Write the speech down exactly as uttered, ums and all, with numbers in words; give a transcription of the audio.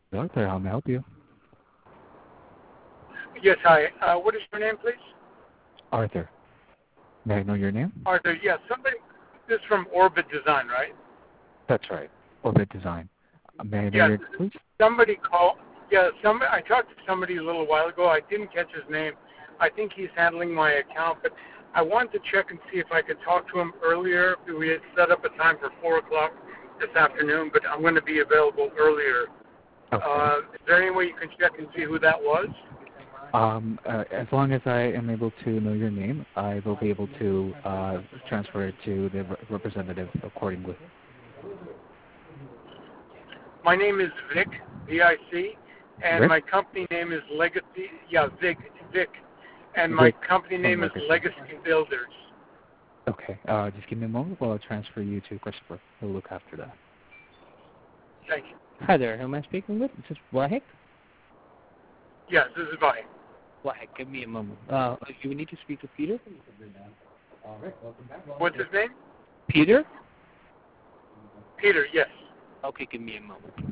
Arthur, how may I help you? Yes, hi. Uh, what is your name, please? Arthur, may I know your name? Arthur, yes. Somebody, this is from Orbit Design, right? That's right. Orbit Design. Uh, may I know Yes. your name, please? Somebody called. Yeah, somebody. I talked to somebody a little while ago. I didn't catch his name. I think he's handling my account, but I wanted to check and see if I could talk to him earlier. We had set up a time for four o'clock this afternoon, but I'm going to be available earlier. Okay. Uh, is there any way you can check and see who that was? Um, uh, as long as I am able to know your name, I will be able to uh, transfer it to the re- representative accordingly. My name is Vic, V I C, and Rick? my company name is Legacy. Yeah, Vic, Vic, and my Vic company from name is Legacy. Legacy Builders. Okay. Uh, just give me a moment while I transfer you to Christopher. He'll look after that. Thank you. Hi there. Who am I speaking with? This is Wahik. Yes, this is Bonnie. Wahik, give me a moment. Uh, you need to speak to Peter? What's his name? Peter? Peter, yes. Okay, give me a moment.